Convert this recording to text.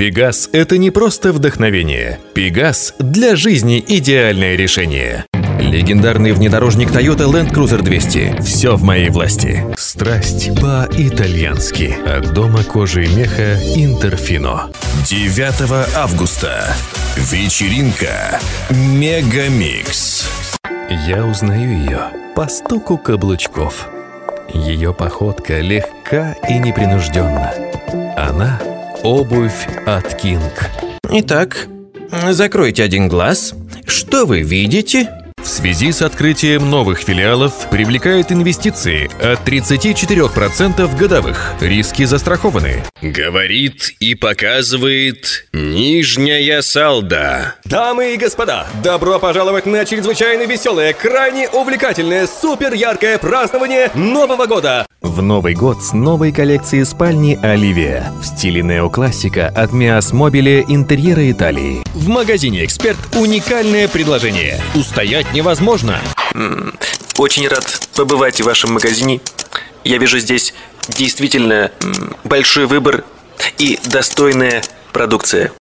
Пегас – это не просто вдохновение. Пегас – для жизни идеальное решение. Легендарный внедорожник Toyota Land Cruiser 200. Все в моей власти. Страсть по-итальянски. От дома кожи и меха Интерфино. 9 августа. Вечеринка Мегамикс. Я узнаю ее по стуку каблучков. Ее походка легка и непринужденна. Она – обувь от Кинг. Итак, закройте один глаз. Что вы видите? В связи с открытием новых филиалов привлекает инвестиции от 34% годовых. Риски застрахованы. Говорит и показывает нижняя салда. Дамы и господа, добро пожаловать на чрезвычайно веселое, крайне увлекательное, супер яркое празднование Нового года! В Новый год с новой коллекцией спальни «Оливия» в стиле неоклассика от Mias Mobile интерьера Италии. В магазине «Эксперт» уникальное предложение. Устоять невозможно. Очень рад побывать в вашем магазине. Я вижу здесь действительно большой выбор и достойная продукция.